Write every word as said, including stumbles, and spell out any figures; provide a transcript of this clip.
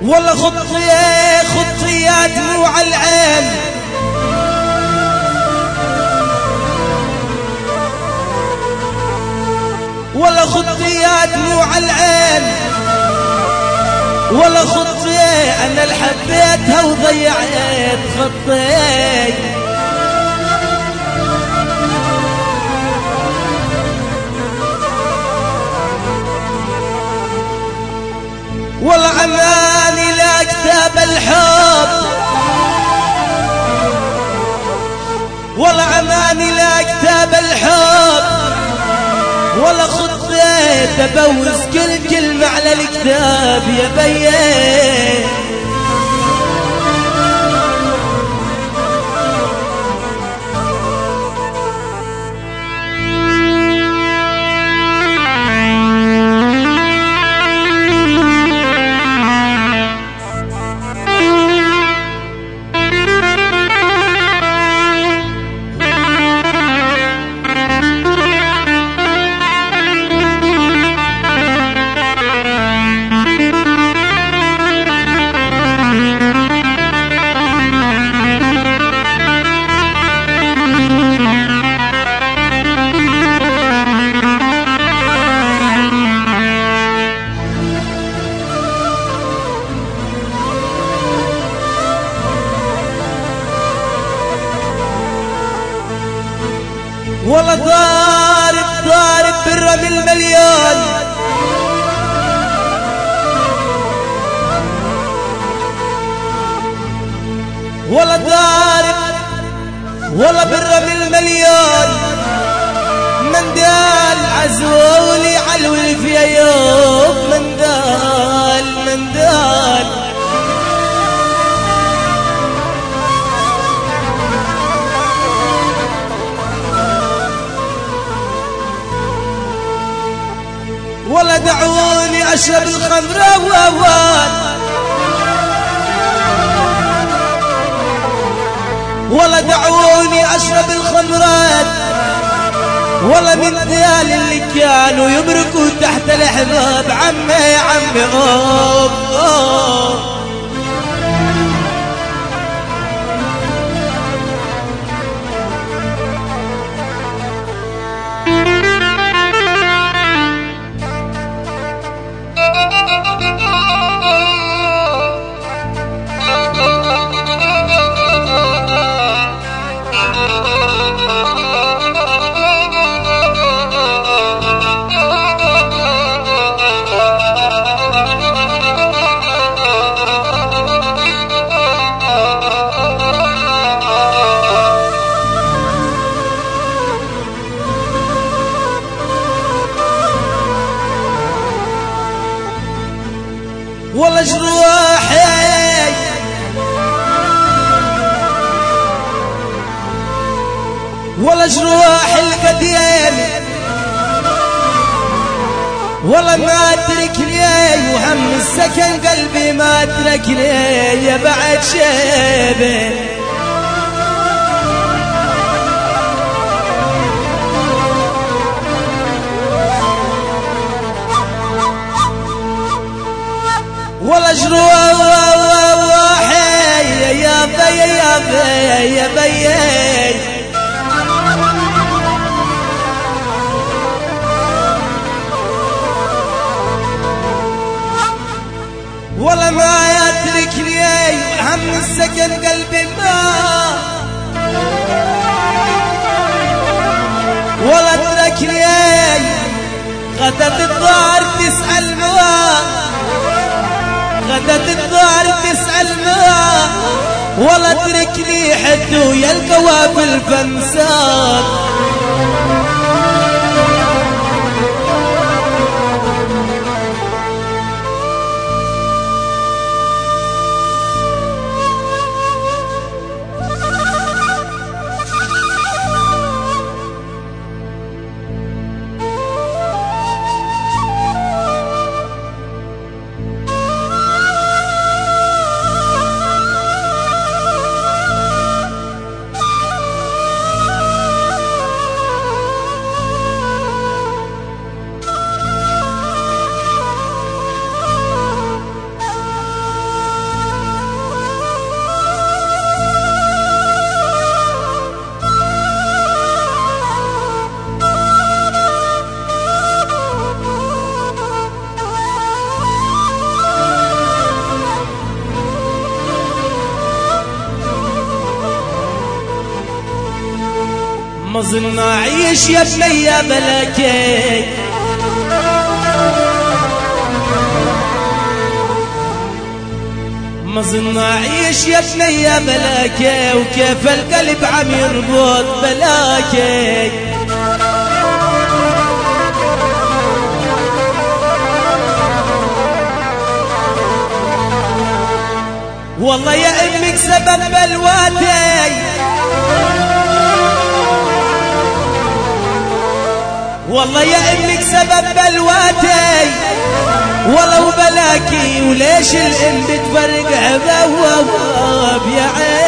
والله خطي خطي يا دموع العين والله خطي يا دموع العين والله خطي انا اللي حبيتها وضيعت خطي والله عماني لا كتاب الحب والله عماني لا كتاب الحب والله خطيت ابوز كل كلمة على الكتاب يا بيه والله ضارب ضارب بالرمل مليون والله ضارب والله بالرمل مليون مندال عزولي علول في يوم مندال مندال ولا دعوني أشرب الخمرة وأوان ولا دعوني أشرب الخمرات ولا من ديال اللي كانوا يبركوا تحت الأحباب عمي يا عمي أوه أوه والله جروحي والله جروح القديم والله ما تركني وهم السكن قلبي ما تركني يا بعد شيبي والله جروحي يا بي يا بي يا بي والله ما يتركني هم السكن قلبي ما ولا تركني غدت الدار تسأل ما غدت الدار تسأل ما ولا تركني حد ويا القوافل فنسان ما ظن اعيش يا ابني يا بلاكي، ما ظن اعيش يا ابني يا بلاكي، وكيف القلب عم يربط بلاكي. والله يا امك سبب بلواتي، والله يا امك سبب بلواتي، ولو بلاكي وليش الام بتفرق عباب يا عين.